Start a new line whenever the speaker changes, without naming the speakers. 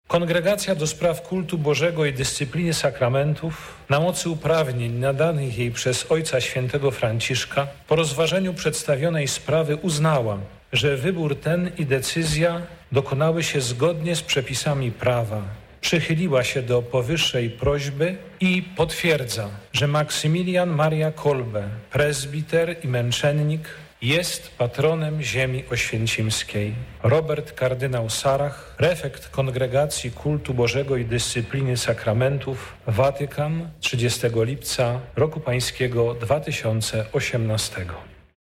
Kongregacja do Spraw Kultu Bożego i Dyscypliny Sakramentów na mocy uprawnień nadanych jej przez Ojca Świętego Franciszka po rozważeniu przedstawionej sprawy uznała, że wybór ten i decyzja dokonały się zgodnie z przepisami prawa. Przychyliła się do powyższej prośby i potwierdza, że Maksymilian Maria Kolbe, prezbiter i męczennik, jest patronem ziemi oświęcimskiej. Robert kardynał Sarach, prefekt Kongregacji Kultu Bożego i Dyscypliny Sakramentów, Watykan, 30 lipca roku pańskiego 2018.